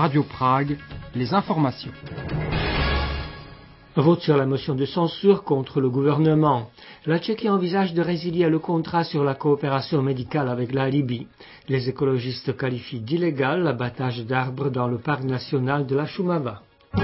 Radio Prague, les informations. Vote sur la motion de censure contre le gouvernement. La Tchéquie envisage de résilier le contrat sur la coopération médicale avec la Libye. Les écologistes qualifient d'illégal l'abattage d'arbres dans le parc national de la Šumava.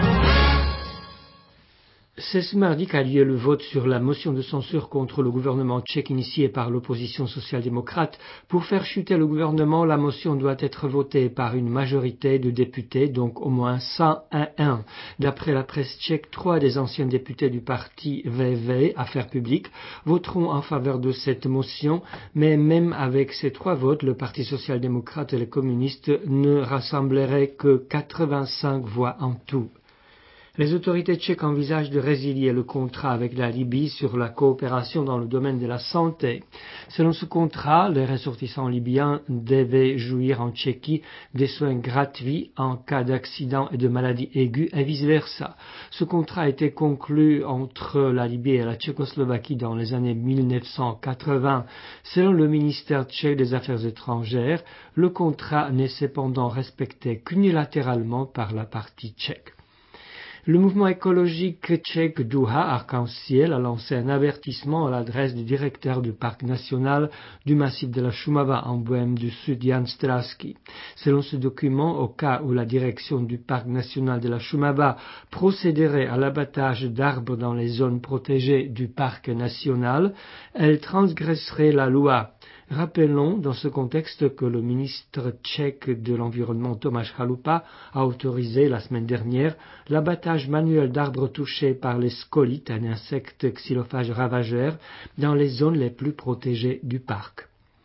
C'est ce mardi qu'a lieu le vote sur la motion de censure contre le gouvernement tchèque initiée par l'opposition social-démocrate. Pour faire chuter le gouvernement, la motion doit être votée par une majorité de députés, donc au moins 101. D'après la presse tchèque, 3 des anciens députés du parti VV, Affaires publiques, voteront en faveur de cette motion, mais même avec ces 3 votes, le parti social-démocrate et les communistes ne rassembleraient que 85 voix en tout. Les autorités tchèques envisagent de résilier le contrat avec la Libye sur la coopération dans le domaine de la santé. Selon ce contrat, les ressortissants libyens devaient jouir en Tchéquie des soins gratuits en cas d'accident et de maladie aiguë et vice-versa. Ce contrat a été conclu entre la Libye et la Tchécoslovaquie dans les années 1980. Selon le ministère tchèque des Affaires étrangères, le contrat n'est cependant respecté qu'unilatéralement par la partie tchèque. Le mouvement écologique tchèque Duha Arc-en-Ciel a lancé un avertissement à l'adresse du directeur du parc national du massif de la Šumava en Bohême du Sud, Jan Stráský. Selon ce document, au cas où la direction du parc national de la Šumava procéderait à l'abattage d'arbres dans les zones protégées du parc national, elle transgresserait la loi. Rappelons dans ce contexte que le ministre tchèque de l'Environnement Tomáš Chalupa a autorisé la semaine dernière l'abattage manuel d'arbres touchés par les scolites, un insecte xylophage ravageur, dans les zones les plus protégées du parc.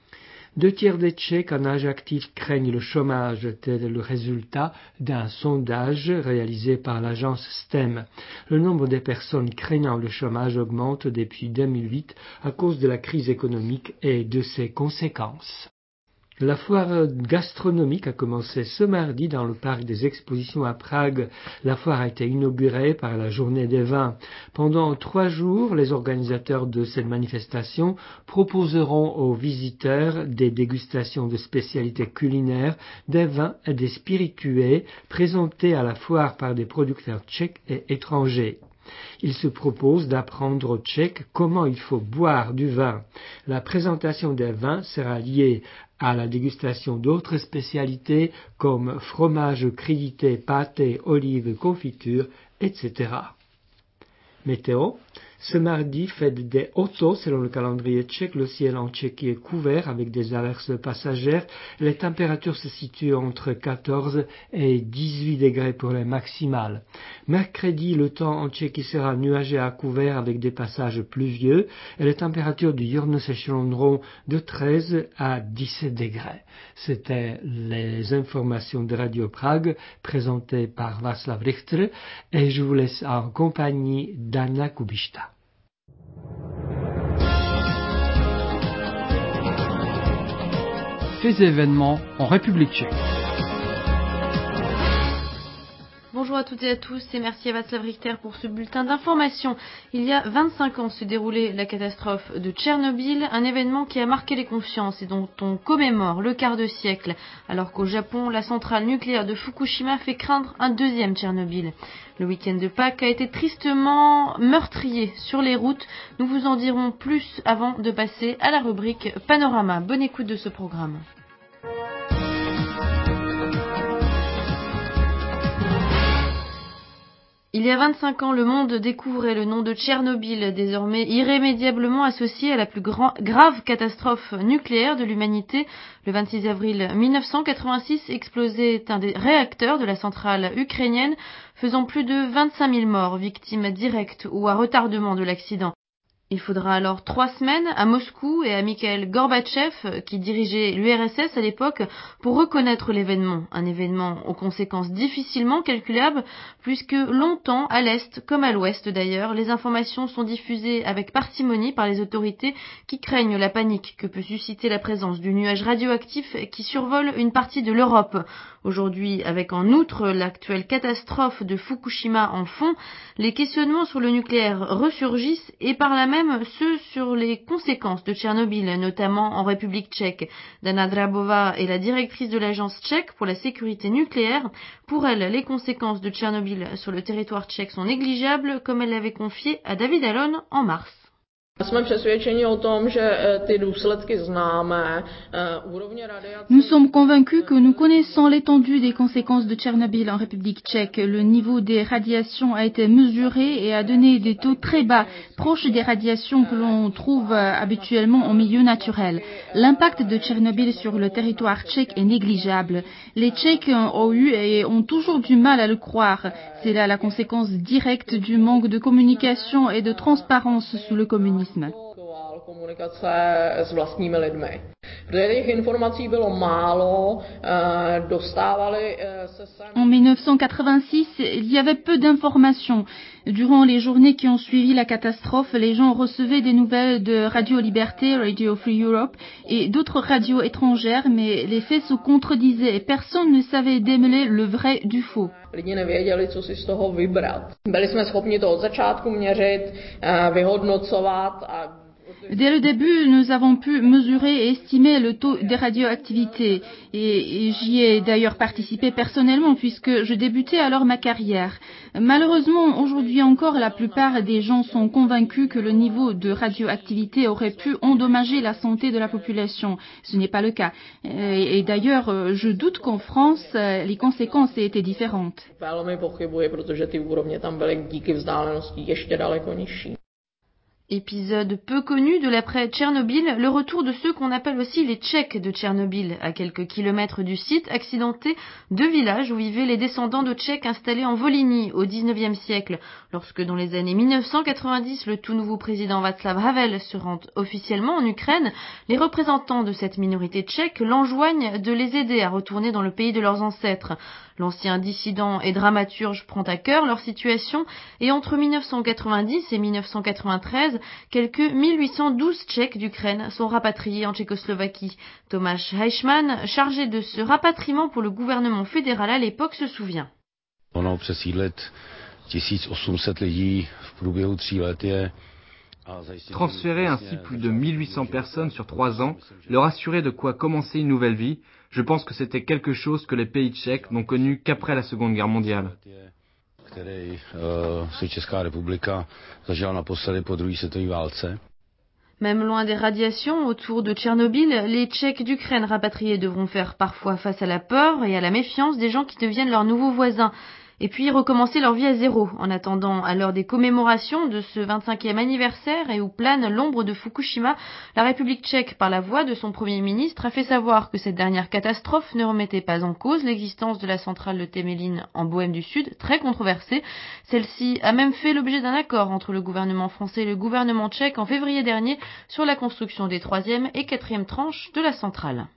2 tiers des Tchèques en âge actif craignent le chômage, tel est le résultat d'un sondage réalisé par l'agence STEM. Le nombre des personnes craignant le chômage augmente depuis 2008 à cause de la crise économique et de ses conséquences. La foire gastronomique a commencé ce mardi dans le parc des expositions à Prague. La foire a été inaugurée par la journée des vins. Pendant 3 jours, les organisateurs de cette manifestation proposeront aux visiteurs des dégustations de spécialités culinaires, des vins et des spiritueux présentés à la foire par des producteurs tchèques et étrangers. Il se propose d'apprendre aux Tchèques comment il faut boire du vin. La présentation des vins sera liée à la dégustation d'autres spécialités comme fromage, crudités, pâtés, olives, confitures, etc. Météo. Ce mardi, fête des Otto, selon le calendrier tchèque, le ciel en Tchéquie est couvert avec des averses passagères. Les températures se situent entre 14 et 18 degrés pour les maximales. Mercredi, le temps en Tchéquie sera nuageux à couvert avec des passages pluvieux et les températures du jour s'échelonneront de 13 à 17 degrés. C'était les informations de Radio Prague présentées par Václav Richter et je vous laisse en compagnie d'Anna Kubišta. Faits et événements en République tchèque. Bonjour à toutes et à tous et merci à Václav Richter pour ce bulletin d'information. Il y a 25 ans se déroulait la catastrophe de Tchernobyl, un événement qui a marqué les consciences et dont on commémore le quart de siècle, alors qu'au Japon, la centrale nucléaire de Fukushima fait craindre un deuxième Tchernobyl. Le week-end de Pâques a été tristement meurtrier sur les routes. Nous vous en dirons plus avant de passer à la rubrique Panorama. Bonne écoute de ce programme. Il y a 25 ans, le monde découvrait le nom de Tchernobyl, désormais irrémédiablement associé à la plus grave catastrophe nucléaire de l'humanité. Le 26 avril 1986 explosait un des réacteurs de la centrale ukrainienne, faisant plus de 25 000 morts, victimes directes ou à retardement de l'accident. Il faudra alors 3 semaines à Moscou et à Mikhail Gorbatchev, qui dirigeait l'URSS à l'époque, pour reconnaître l'événement. Un événement aux conséquences difficilement calculables, puisque longtemps, à l'Est comme à l'Ouest d'ailleurs, les informations sont diffusées avec parcimonie par les autorités qui craignent la panique que peut susciter la présence du nuage radioactif qui survole une partie de l'Europe. Aujourd'hui, avec en outre l'actuelle catastrophe de Fukushima en fond, les questionnements sur le nucléaire ressurgissent et par là même même ceux sur les conséquences de Tchernobyl, notamment en République tchèque. Dana Drabová est la directrice de l'agence tchèque pour la sécurité nucléaire. Pour elle, les conséquences de Tchernobyl sur le territoire tchèque sont négligeables, comme elle l'avait confié à David Allon en mars. Nous sommes convaincus que nous connaissons l'étendue des conséquences de Tchernobyl en République tchèque. Le niveau des radiations a été mesuré et a donné des taux très bas, proches des radiations que l'on trouve habituellement en milieu naturel. L'impact de Tchernobyl sur le territoire tchèque est négligeable. Les Tchèques ont eu et ont toujours du mal à le croire. C'est là la conséquence directe du manque de communication et de transparence sous le communisme. En 1986, il y avait peu d'informations. Durant les journées qui ont suivi la catastrophe, les gens recevaient des nouvelles de Radio Liberté, Radio Free Europe et d'autres radios étrangères, mais les faits se contredisaient et personne ne savait démêler le vrai du faux. Lidi nevěděli, co si z toho vybrat. Byli jsme schopni to od začátku měřit, vyhodnocovat a Dès le début, nous avons pu mesurer et estimer le taux de radioactivité et j'y ai d'ailleurs participé personnellement puisque je débutais alors ma carrière. Malheureusement, aujourd'hui encore, la plupart des gens sont convaincus que le niveau de radioactivité aurait pu endommager la santé de la population. Ce n'est pas le cas. Et d'ailleurs, je doute qu'en France, les conséquences aient été différentes. Velmi pochybuji, protože ty úrovně tam byly díky vzdálenosti ještě daleko nižší. Épisode peu connu de l'après-Tchernobyl, le retour de ceux qu'on appelle aussi les Tchèques de Tchernobyl. À quelques kilomètres du site accidenté, deux villages où vivaient les descendants de Tchèques installés en Volhynie au XIXe siècle. Lorsque dans les années 1990, le tout nouveau président Václav Havel se rend officiellement en Ukraine, les représentants de cette minorité tchèque l'enjoignent de les aider à retourner dans le pays de leurs ancêtres. L'ancien dissident et dramaturge prend à cœur leur situation et entre 1990 et 1993, quelques 1812 Tchèques d'Ukraine sont rapatriés en Tchécoslovaquie. Tomáš Heichmann, chargé de ce rapatriement pour le gouvernement fédéral à l'époque, se souvient. Ono přesídlit 1800 lidí v průběhu 3 let je. Transférer ainsi plus de 1800 personnes sur 3 ans, leur assurer de quoi commencer une nouvelle vie, je pense que c'était quelque chose que les pays tchèques n'ont connu qu'après la Seconde Guerre mondiale. Même loin des radiations autour de Tchernobyl, les Tchèques d'Ukraine rapatriés devront faire parfois face à la peur et à la méfiance des gens qui deviennent leurs nouveaux voisins. Et puis recommencer leur vie à zéro, en attendant, à l'heure des commémorations de ce 25e anniversaire et où plane l'ombre de Fukushima, la République tchèque, par la voix de son Premier ministre, a fait savoir que cette dernière catastrophe ne remettait pas en cause l'existence de la centrale de Temelín en Bohême du Sud, très controversée. Celle-ci a même fait l'objet d'un accord entre le gouvernement français et le gouvernement tchèque en février dernier sur la construction des 3e et 4e tranches de la centrale.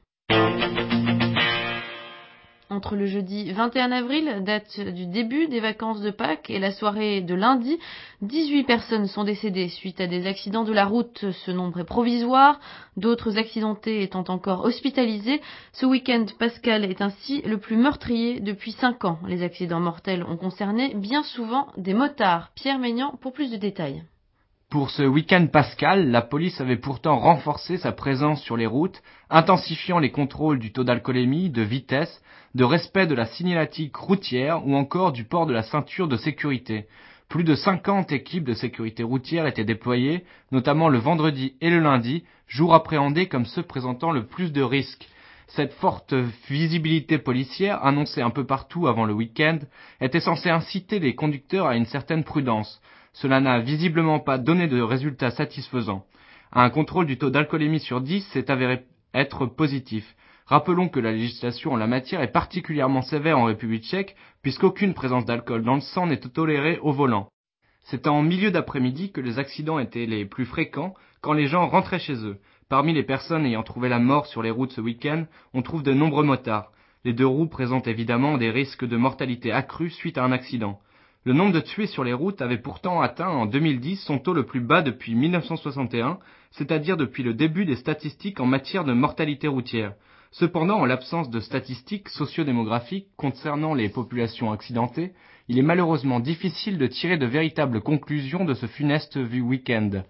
Entre le jeudi 21 avril, date du début des vacances de Pâques, et la soirée de lundi, 18 personnes sont décédées suite à des accidents de la route. Ce nombre est provisoire, d'autres accidentés étant encore hospitalisés. Ce week-end pascal est ainsi le plus meurtrier depuis 5 ans. Les accidents mortels ont concerné bien souvent des motards. Pierre Maignan pour plus de détails. Pour ce week-end pascal, la police avait pourtant renforcé sa présence sur les routes, intensifiant les contrôles du taux d'alcoolémie, de vitesse, de respect de la signalétique routière ou encore du port de la ceinture de sécurité. Plus de 50 équipes de sécurité routière étaient déployées, notamment le vendredi et le lundi, jours appréhendés comme ceux présentant le plus de risques. Cette forte visibilité policière, annoncée un peu partout avant le week-end, était censée inciter les conducteurs à une certaine prudence. Cela n'a visiblement pas donné de résultats satisfaisants. Un contrôle du taux d'alcoolémie sur 10 s'est avéré être positif. Rappelons que la législation en la matière est particulièrement sévère en République tchèque, puisqu'aucune présence d'alcool dans le sang n'est tolérée au volant. C'est en milieu d'après-midi que les accidents étaient les plus fréquents, quand les gens rentraient chez eux. Parmi les personnes ayant trouvé la mort sur les routes ce week-end, on trouve de nombreux motards. Les deux roues présentent évidemment des risques de mortalité accrus suite à un accident. Le nombre de tués sur les routes avait pourtant atteint en 2010 son taux le plus bas depuis 1961, c'est-à-dire depuis le début des statistiques en matière de mortalité routière. Cependant, en l'absence de statistiques sociodémographiques concernant les populations accidentées, il est malheureusement difficile de tirer de véritables conclusions de ce funeste week-end.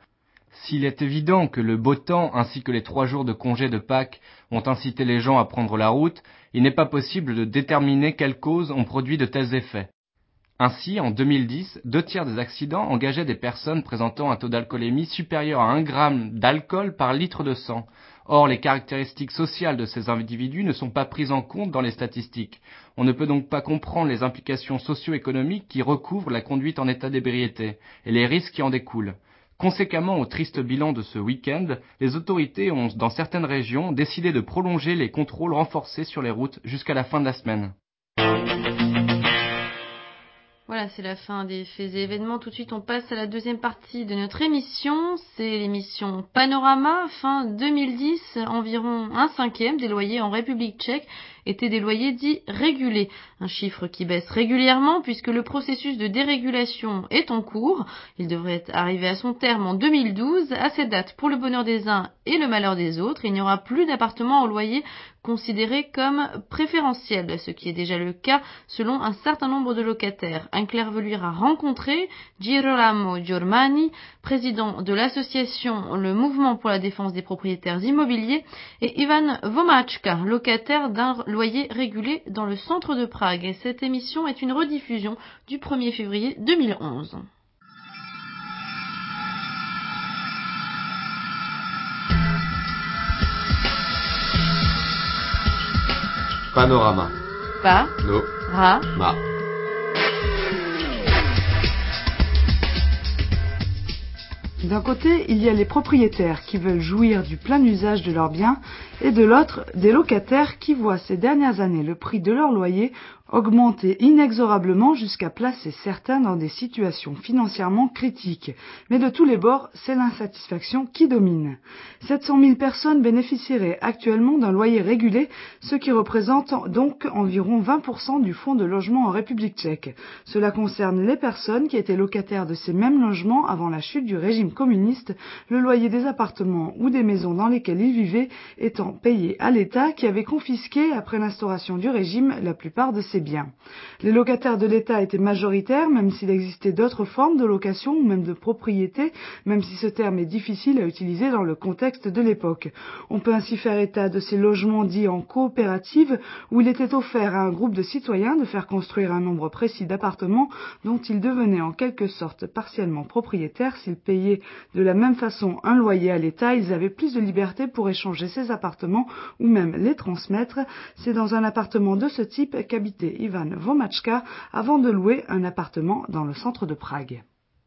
S'il est évident que le beau temps ainsi que les 3 jours de congé de Pâques ont incité les gens à prendre la route, il n'est pas possible de déterminer quelles causes ont produit de tels effets. Ainsi, en 2010, 2/3 des accidents engageaient des personnes présentant un taux d'alcoolémie supérieur à 1 gramme d'alcool par litre de sang. Or, les caractéristiques sociales de ces individus ne sont pas prises en compte dans les statistiques. On ne peut donc pas comprendre les implications socio-économiques qui recouvrent la conduite en état d'ébriété et les risques qui en découlent. Conséquemment au triste bilan de ce week-end, les autorités ont, dans certaines régions, décidé de prolonger les contrôles renforcés sur les routes jusqu'à la fin de la semaine. Voilà, c'est la fin des faits et événements. Tout de suite, on passe à la deuxième partie de notre émission. C'est l'émission Panorama. Fin 2010, environ 1/5 des loyers en République tchèque étaient des loyers dits régulés. Un chiffre qui baisse régulièrement puisque le processus de dérégulation est en cours. Il devrait arriver à son terme en 2012. À cette date, pour le bonheur des uns et le malheur des autres, il n'y aura plus d'appartements au loyer considérés comme préférentiels, ce qui est déjà le cas selon un certain nombre de locataires. Anne-Claire Veluire a rencontré Girolamo Giormani, président de l'association Le Mouvement pour la défense des propriétaires immobiliers, et Ivan Vomachka, locataire d'un loyer régulé dans le centre de Prague. Et cette émission est une rediffusion du 1er février 2011. Panorama. Panorama. D'un côté, il y a les propriétaires qui veulent jouir du plein usage de leurs biens et de l'autre, des locataires qui voient ces dernières années le prix de leur loyer augmenter inexorablement jusqu'à placer certains dans des situations financièrement critiques. Mais de tous les bords, c'est l'insatisfaction qui domine. 700 000 personnes bénéficieraient actuellement d'un loyer régulé, ce qui représente donc environ 20% du fonds de logement en République tchèque. Cela concerne les personnes qui étaient locataires de ces mêmes logements avant la chute du régime communiste, le loyer des appartements ou des maisons dans lesquelles ils vivaient étant payé à l'État qui avait confisqué, après l'instauration du régime, la plupart de ces biens. Les locataires de l'État étaient majoritaires, même s'il existait d'autres formes de location ou même de propriété, même si ce terme est difficile à utiliser dans le contexte de l'époque. On peut ainsi faire état de ces logements dits en coopérative, où il était offert à un groupe de citoyens de faire construire un nombre précis d'appartements dont ils devenaient en quelque sorte partiellement propriétaires. S'ils payaient de la même façon un loyer à l'État, ils avaient plus de liberté pour échanger ces appartements ou même les transmettre. C'est dans un appartement de ce type qu'habitait Ivan Vomachka avant de louer un appartement dans le centre de Prague.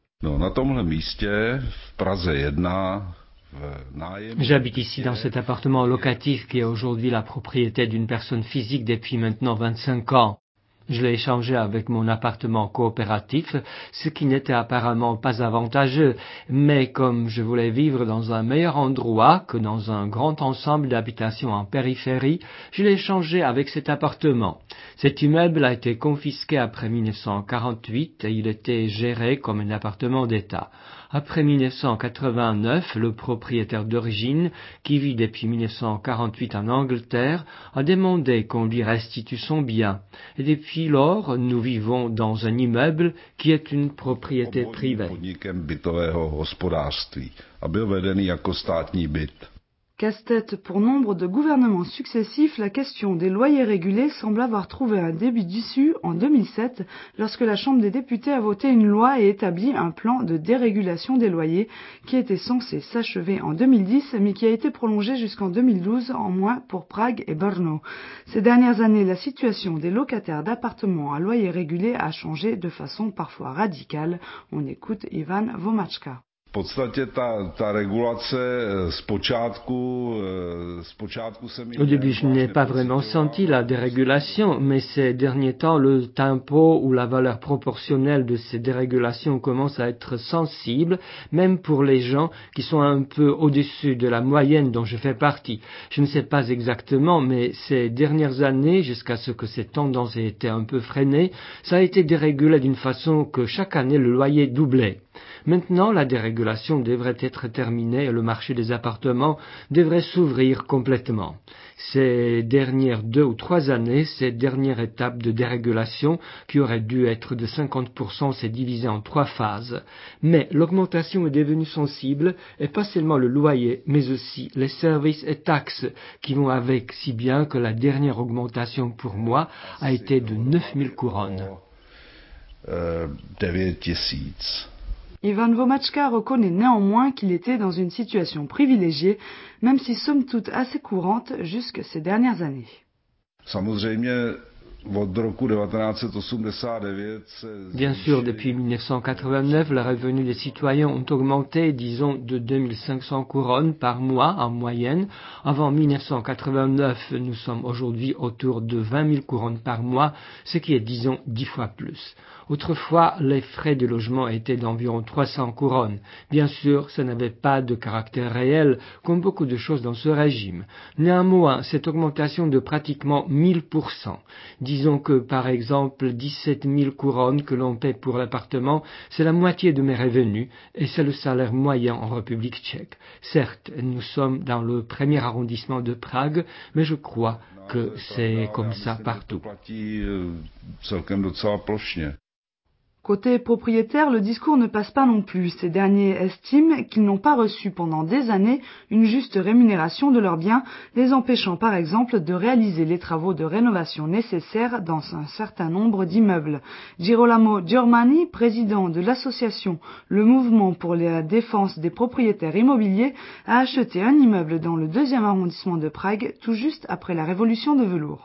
J'habite ici dans cet appartement locatif qui est aujourd'hui la propriété d'une personne physique depuis maintenant 25 ans. Je l'ai échangé avec mon appartement coopératif, ce qui n'était apparemment pas avantageux, mais comme je voulais vivre dans un meilleur endroit que dans un grand ensemble d'habitations en périphérie, je l'ai échangé avec cet appartement. Cet immeuble a été confisqué après 1948 et il était géré comme un appartement d'État. Après 1989, le propriétaire d'origine, qui vit depuis 1948 en Angleterre, a demandé qu'on lui restitue son bien. Et depuis lors, nous vivons dans un immeuble qui est une propriété privée. Casse-tête pour nombre de gouvernements successifs, la question des loyers régulés semble avoir trouvé un début d'issue en 2007 lorsque la Chambre des députés a voté une loi et établi un plan de dérégulation des loyers qui était censé s'achever en 2010 mais qui a été prolongé jusqu'en 2012 en moins pour Prague et Brno. Ces dernières années, la situation des locataires d'appartements à loyer régulé a changé de façon parfois radicale. On écoute Ivan Vomachka. Au début, je n'ai pas vraiment senti la dérégulation, mais ces derniers temps, le tempo ou la valeur proportionnelle de ces dérégulations commence à être sensible, même pour les gens qui sont un peu au-dessus de la moyenne dont je fais partie. Je ne sais pas exactement, mais ces dernières années, jusqu'à ce que cette tendance ait été un peu freinée, ça a été dérégulé d'une façon que chaque année le loyer doublait. Maintenant, la dérégulation devrait être terminée et le marché des appartements devrait s'ouvrir complètement. Ces dernières 2 ou 3 années, cette dernière étape de dérégulation, qui aurait dû être de 50%, s'est divisée en 3 phases. Mais l'augmentation est devenue sensible, et pas seulement le loyer, mais aussi les services et taxes qui vont avec, si bien que la dernière augmentation pour moi a été de 9000 couronnes. 9000. Ivan Vomachka reconnaît néanmoins qu'il était dans une situation privilégiée, même si somme toute assez courante jusque ces dernières années. Bien sûr, depuis 1989, les revenus des citoyens ont augmenté, disons, de 2500 couronnes par mois en moyenne. Avant 1989, nous sommes aujourd'hui autour de 20 000 couronnes par mois, ce qui est, disons, 10 fois plus. Autrefois, les frais de logement étaient d'environ 300 couronnes. Bien sûr, ça n'avait pas de caractère réel, comme beaucoup de choses dans ce régime. Néanmoins, cette augmentation de pratiquement 1000%, disons que, par exemple, 17 000 couronnes que l'on paie pour l'appartement, c'est la moitié de mes revenus, et c'est le salaire moyen en République tchèque. Certes, nous sommes dans le premier arrondissement de Prague, mais je crois que c'est comme ça partout. Côté propriétaire, le discours ne passe pas non plus. Ces derniers estiment qu'ils n'ont pas reçu pendant des années une juste rémunération de leurs biens, les empêchant par exemple de réaliser les travaux de rénovation nécessaires dans un certain nombre d'immeubles. Girolamo Giormani, président de l'association Le Mouvement pour la défense des propriétaires immobiliers, a acheté un immeuble dans le 2e arrondissement de Prague tout juste après la révolution de velours.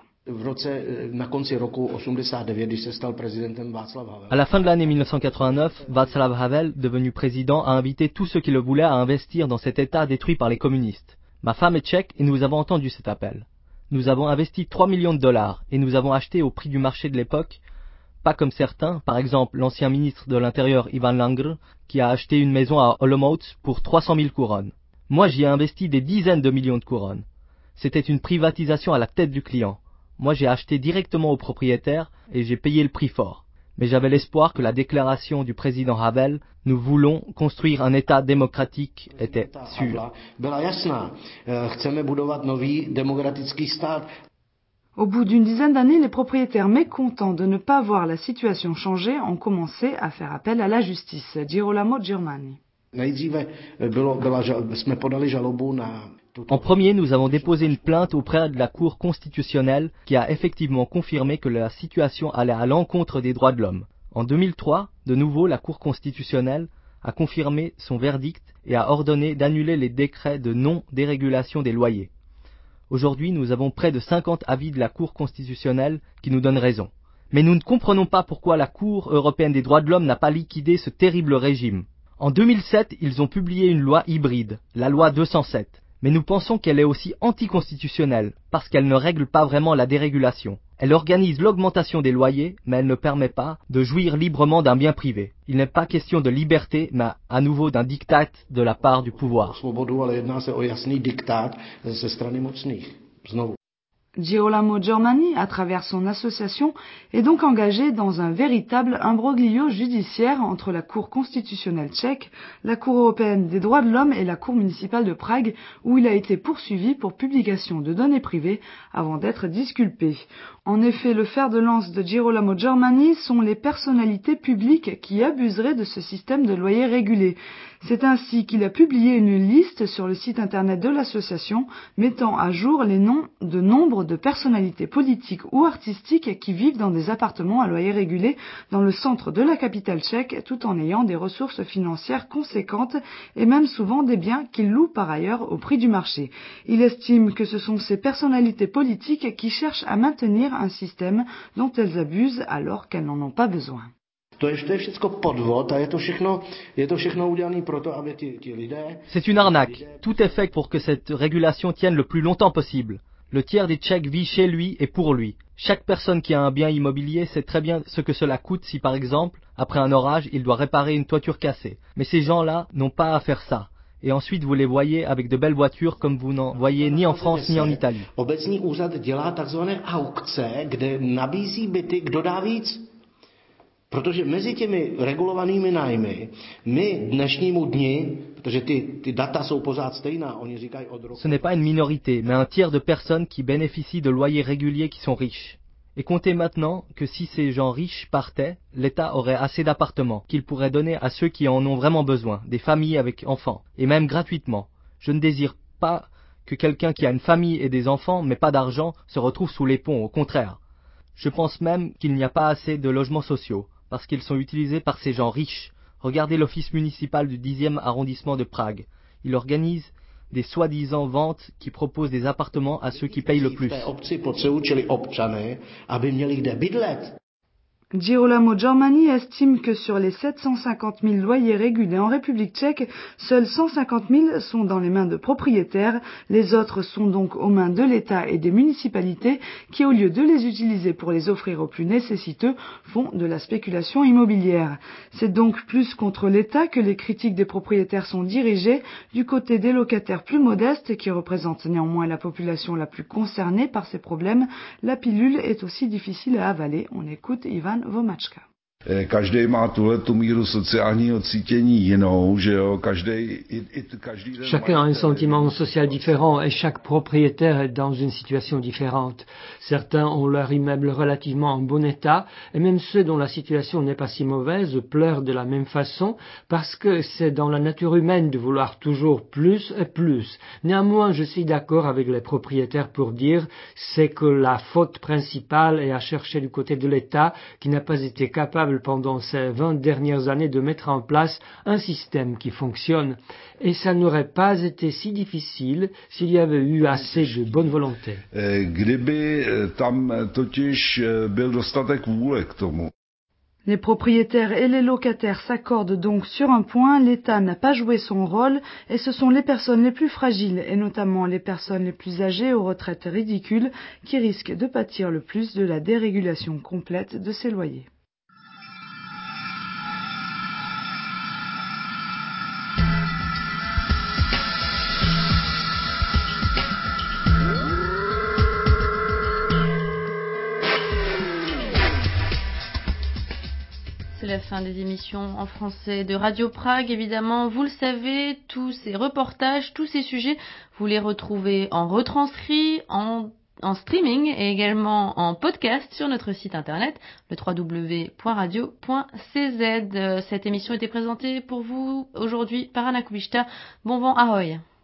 À la fin de l'année 1989, Václav Havel, devenu président, a invité tous ceux qui le voulaient à investir dans cet État détruit par les communistes. Ma femme est tchèque et nous avons entendu cet appel. Nous avons investi 3 millions de dollars et nous avons acheté au prix du marché de l'époque, pas comme certains, par exemple l'ancien ministre de l'Intérieur Ivan Langr, qui a acheté une maison à Olomouc pour 300 000 couronnes. Moi j'y ai investi des dizaines de millions de couronnes. C'était une privatisation à la tête du client. Moi, j'ai acheté directement au propriétaire et j'ai payé le prix fort. Mais j'avais l'espoir que la déclaration du président Havel, nous voulons construire un État démocratique, était sûre. Au bout d'une dizaine d'années, les propriétaires mécontents de ne pas voir la situation changer ont commencé à faire appel à la justice. Girolamo Giormani. En premier, nous avons déposé une plainte auprès de la Cour constitutionnelle qui a effectivement confirmé que la situation allait à l'encontre des droits de l'homme. En 2003, de nouveau, la Cour constitutionnelle a confirmé son verdict et a ordonné d'annuler les décrets de non-dérégulation des loyers. Aujourd'hui, nous avons près de 50 avis de la Cour constitutionnelle qui nous donnent raison. Mais nous ne comprenons pas pourquoi la Cour européenne des droits de l'homme n'a pas liquidé ce terrible régime. En 2007, ils ont publié une loi hybride, la loi 207. Mais nous pensons qu'elle est aussi anticonstitutionnelle, parce qu'elle ne règle pas vraiment la dérégulation. Elle organise l'augmentation des loyers, mais elle ne permet pas de jouir librement d'un bien privé. Il n'est pas question de liberté, mais à nouveau d'un diktat de la part du pouvoir. Girolamo Giormani, à travers son association, est donc engagé dans un véritable imbroglio judiciaire entre la Cour constitutionnelle tchèque, la Cour européenne des droits de l'homme et la Cour municipale de Prague, où il a été poursuivi pour publication de données privées avant d'être disculpé. En effet, le fer de lance de Girolamo Giormani sont les personnalités publiques qui abuseraient de ce système de loyer régulé. C'est ainsi qu'il a publié une liste sur le site internet de l'association mettant à jour les noms de nombre de personnalités politiques ou artistiques qui vivent dans des appartements à loyer régulé dans le centre de la capitale tchèque tout en ayant des ressources financières conséquentes et même souvent des biens qu'ils louent par ailleurs au prix du marché. Il estime que ce sont ces personnalités politiques qui cherchent à maintenir un système dont elles abusent alors qu'elles n'en ont pas besoin. C'est une arnaque. Tout est fait pour que cette régulation tienne le plus longtemps possible. Le tiers des Tchèques vit chez lui et pour lui. Chaque personne qui a un bien immobilier sait très bien ce que cela coûte si, par exemple, après un orage, il doit réparer une toiture cassée. Mais ces gens-là n'ont pas à faire ça. Et ensuite, vous les voyez avec de belles voitures comme vous n'en voyez ni en France ni en Italie. Protože mezi těmi regulovanými nájmy my dnešnímu dni, protože ty data jsou pořád stejná, oni říkají od roku. Ce n'est pas une minorité, mais un tiers de personnes qui bénéficient de loyers réguliers qui sont riches. Et comptez maintenant que si ces gens riches partaient, l'État aurait assez d'appartements qu'il pourrait donner à ceux qui en ont vraiment besoin, des familles avec enfants, et même gratuitement. Je ne désire pas que quelqu'un qui a une famille et des enfants mais pas d'argent se retrouve sous les ponts, au contraire. Je pense même qu'il n'y a pas assez de logements sociaux, parce qu'ils sont utilisés par ces gens riches. Regardez l'office municipal du 10e arrondissement de Prague. Il organise des soi-disant ventes qui proposent des appartements à ceux qui payent le plus. Girolamo Giormani estime que sur les 750 000 loyers régulés en République tchèque, seuls 150 000 sont dans les mains de propriétaires. Les autres sont donc aux mains de l'État et des municipalités qui, au lieu de les utiliser pour les offrir aux plus nécessiteux, font de la spéculation immobilière. C'est donc plus contre l'État que les critiques des propriétaires sont dirigées. Du côté des locataires plus modestes, qui représentent néanmoins la population la plus concernée par ces problèmes, la pilule est aussi difficile à avaler. On écoute Ivan Vomačka. Každý má tuhletu míru sociálního cítění jinou, že jo, Chacun a un sentiment social différent et chaque propriétaire est dans une situation différente. Certains ont leur immeuble relativement en bon état et même ceux dont la situation n'est pas si mauvaise pleurent de la même façon parce que c'est dans la nature humaine de vouloir toujours plus et plus. Néanmoins, je suis d'accord avec les propriétaires pour dire c'est que la faute principale est à chercher du côté de l'État qui n'a pas été capable pendant ces 20 dernières années de mettre en place un système qui fonctionne. Et ça n'aurait pas été si difficile s'il y avait eu assez de bonne volonté. Kdyby tam totiž byl dostatek vůle k tomu. Les propriétaires et les locataires s'accordent donc sur un point, l'État n'a pas joué son rôle et ce sont les personnes les plus fragiles et notamment les personnes les plus âgées aux retraites ridicules qui risquent de pâtir le plus de la dérégulation complète de ces loyers. C'est la fin des émissions en français de Radio Prague. Évidemment, vous le savez, tous ces reportages, tous ces sujets, vous les retrouvez en retranscrit, en streaming et également en podcast sur notre site internet, le www.radio.cz. Cette émission était présentée pour vous aujourd'hui par Anna Kubishta. Bon vent, ahoy!